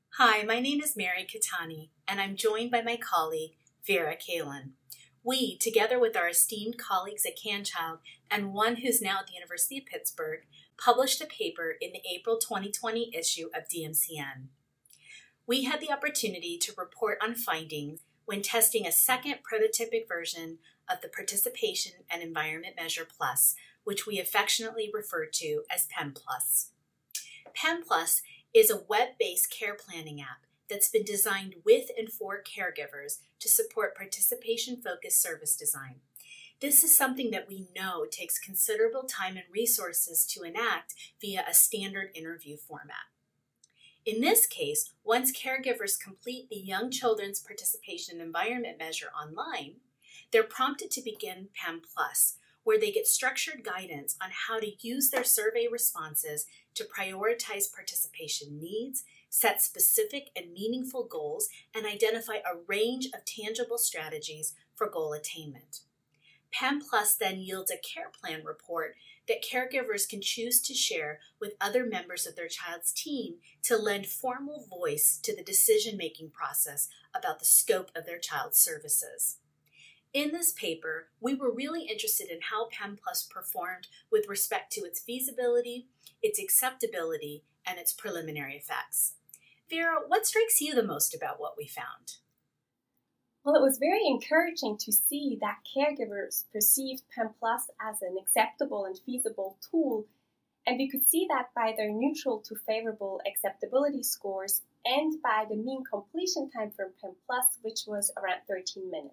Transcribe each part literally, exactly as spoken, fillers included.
Hi, my name is Mary Katani, and I'm joined by my colleague, Vera Kalin. We, together with our esteemed colleagues at CanChild and one who's now at the University of Pittsburgh, published a paper in the April twenty twenty issue of D M C N. We had the opportunity to report on findings when testing a second prototypic version of the Participation and Environment Measure Plus, which we affectionately refer to as PEM Plus. PEM Plus is a web-based care planning app that's been designed with and for caregivers to support participation-focused service design. This is something that we know takes considerable time and resources to enact via a standard interview format. In this case, once caregivers complete the Young Children's Participation Environment Measure online, they're prompted to begin PEM Plus, where they get structured guidance on how to use their survey responses to prioritize participation needs, set specific and meaningful goals, and identify a range of tangible strategies for goal attainment. PEM Plus then yields a care plan report that caregivers can choose to share with other members of their child's team to lend formal voice to the decision-making process about the scope of their child's services. In this paper, we were really interested in how PEM Plus performed with respect to its feasibility, its acceptability, and its preliminary effects. Vera, what strikes you the most about what we found? Well, it was very encouraging to see that caregivers perceived PEM Plus as an acceptable and feasible tool, and we could see that by their neutral to favorable acceptability scores and by the mean completion time for PEM Plus, which was around thirteen minutes.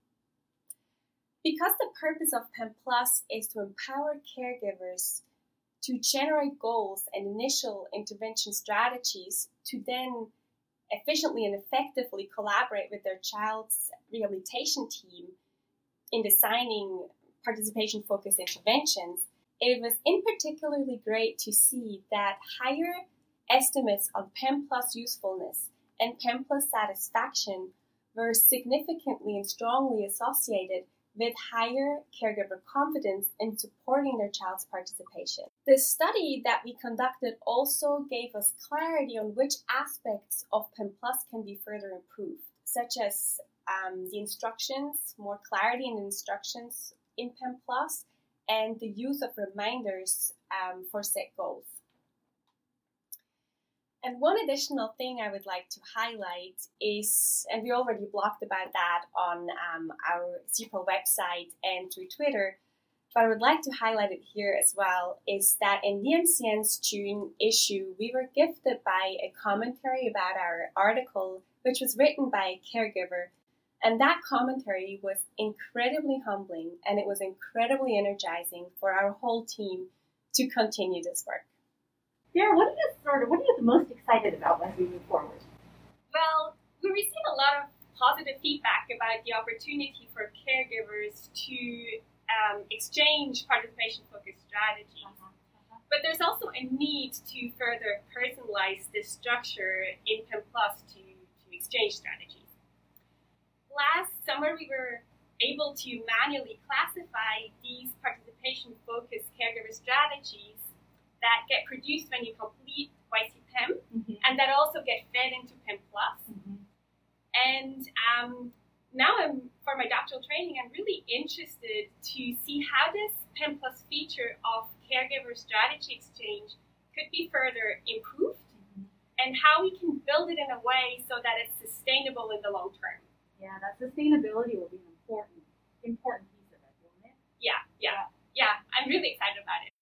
Because the purpose of PEM Plus is to empower caregivers to generate goals and initial intervention strategies to then efficiently and effectively collaborate with their child's rehabilitation team in designing participation-focused interventions, it was in particularly great to see that higher estimates of PEM Plus usefulness and PEM Plus satisfaction were significantly and strongly associated with higher caregiver confidence in supporting their child's participation. The study that we conducted also gave us clarity on which aspects of PEM Plus can be further improved, such as um, the instructions, more clarity in instructions in PEM Plus, and the use of reminders um, for set goals. And one additional thing I would like to highlight is, and we already blogged about that on um, our C P R O website and through Twitter, but I would like to highlight it here as well, is that in D M C N's June issue, we were gifted by a commentary about our article, which was written by a caregiver. And that commentary was incredibly humbling, and it was incredibly energizing for our whole team to continue this work. Vera, what are you sort of what are you the most excited about as we move forward? Well, we received a lot of positive feedback about the opportunity for caregivers to um, exchange participation-focused strategies. Uh-huh. Uh-huh. But there's also a need to further personalize this structure in PEM Plus to, to exchange strategies. Last summer, we were able to manually classify these participation-focused caregiver strategies that get produced when you complete Y C P E M, mm-hmm. and that also get fed into PEM Plus. Mm-hmm. And um, now I'm, for my doctoral training, I'm really interested to see how this PEM Plus feature of caregiver strategy exchange could be further improved, mm-hmm. and how we can build it in a way so that it's sustainable in the long term. Yeah, that sustainability will be an important, important piece of it, won't it? Yeah, yeah, yeah. I'm really excited about it.